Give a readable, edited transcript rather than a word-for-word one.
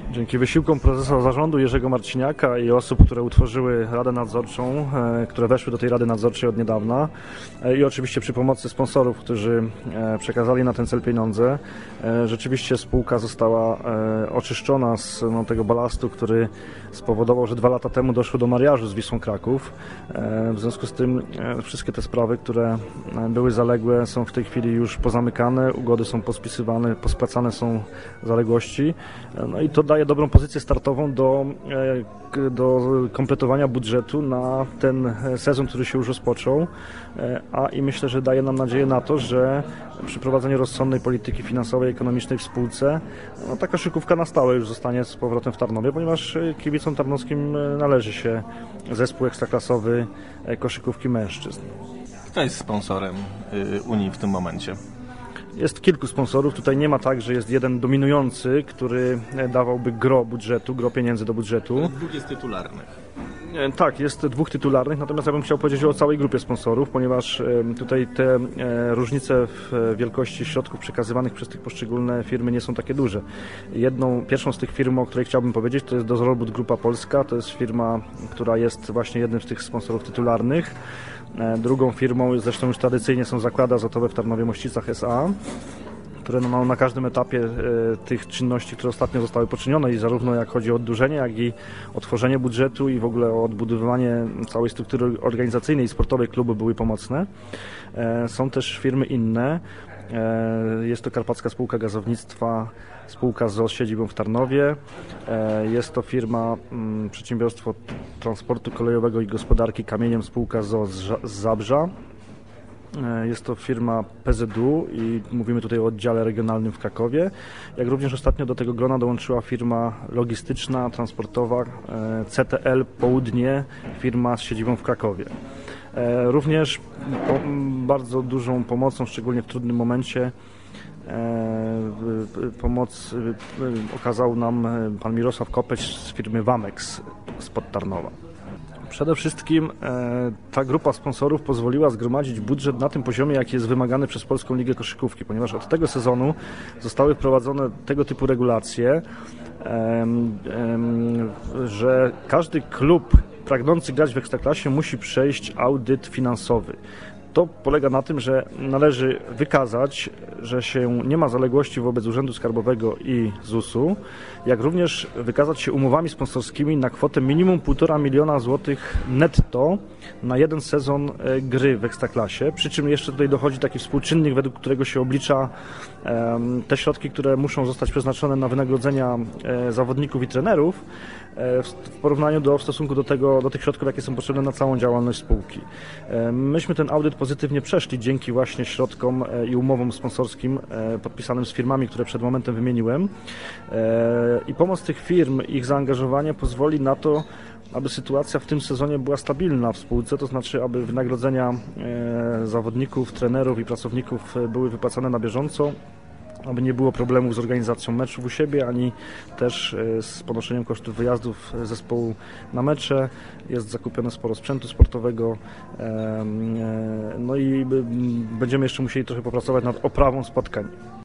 Dzięki wysiłkom prezesa zarządu Jerzego Marciniaka i osób, które utworzyły Radę Nadzorczą, które weszły do tej Rady Nadzorczej od niedawna i oczywiście przy pomocy sponsorów, którzy przekazali na ten cel pieniądze, rzeczywiście spółka została oczyszczona z tego balastu, który spowodował, że 2 lata temu doszło do mariażu z Wisłą Kraków. W związku z tym wszystkie te sprawy, które były zaległe, są w tej chwili już pozamykane, ugody są pospisywane, pospłacane są zaległości. No i to daje dobrą pozycję startową do kompletowania budżetu na ten sezon, który się już rozpoczął, i myślę, że daje nam nadzieję na to, że przy prowadzeniu rozsądnej polityki finansowej i ekonomicznej w spółce ta koszykówka na stałe już zostanie z powrotem w Tarnowie, ponieważ kibicom tarnowskim należy się zespół ekstraklasowy koszykówki mężczyzn. Kto jest sponsorem Unii w tym momencie? Jest kilku sponsorów. Tutaj nie ma tak, że jest jeden dominujący, który dawałby gro pieniędzy do budżetu. 2 jest tytularnych. Tak, jest 2 tytularnych, natomiast ja bym chciał powiedzieć o całej grupie sponsorów, ponieważ tutaj te różnice w wielkości środków przekazywanych przez tych poszczególne firmy nie są takie duże. Pierwszą z tych firm, o której chciałbym powiedzieć, to jest Dozorobud Grupa Polska, to jest firma, która jest właśnie jednym z tych sponsorów tytularnych. Drugą firmą, zresztą już tradycyjnie, są Zakłady Azotowe w Tarnowie-Mościcach S.A., które na każdym etapie tych czynności, które ostatnio zostały poczynione, i zarówno jak chodzi o oddłużenie, jak i o tworzenie budżetu i w ogóle o odbudowywanie całej struktury organizacyjnej i sportowej klubu, były pomocne. Są też firmy inne. Jest to Karpacka Spółka Gazownictwa, spółka z siedzibą w Tarnowie. Jest to firma, Przedsiębiorstwo Transportu Kolejowego i Gospodarki Kamieniem, spółka z Zabrza. Jest to firma PZU i mówimy tutaj o oddziale regionalnym w Krakowie. Jak również ostatnio do tego grona dołączyła firma logistyczna, transportowa CTL Południe, firma z siedzibą w Krakowie. Również bardzo dużą pomocą, szczególnie w trudnym momencie, pomoc okazał nam pan Mirosław Kopeć z firmy Wamex spod Tarnowa. Przede wszystkim ta grupa sponsorów pozwoliła zgromadzić budżet na tym poziomie, jaki jest wymagany przez Polską Ligę Koszykówki, ponieważ od tego sezonu zostały wprowadzone tego typu regulacje, że każdy klub pragnący grać w Ekstraklasie musi przejść audyt finansowy. To polega na tym, że należy wykazać, że się nie ma zaległości wobec Urzędu Skarbowego i ZUS-u, jak również wykazać się umowami sponsorskimi na kwotę minimum 1,5 miliona złotych netto na jeden sezon gry w Ekstraklasie, przy czym jeszcze tutaj dochodzi taki współczynnik, według którego się oblicza te środki, które muszą zostać przeznaczone na wynagrodzenia zawodników i trenerów, w stosunku do tych środków, jakie są potrzebne na całą działalność spółki. Myśmy ten audyt pozytywnie przeszli dzięki właśnie środkom i umowom sponsorskim podpisanym z firmami, które przed momentem wymieniłem. I pomoc tych firm, ich zaangażowanie pozwoli na to, aby sytuacja w tym sezonie była stabilna w spółce, to znaczy, aby wynagrodzenia zawodników, trenerów i pracowników były wypłacane na bieżąco, aby nie było problemów z organizacją meczów u siebie, ani też z ponoszeniem kosztów wyjazdów zespołu na mecze. Jest zakupione sporo sprzętu sportowego, no i będziemy jeszcze musieli trochę popracować nad oprawą spotkań.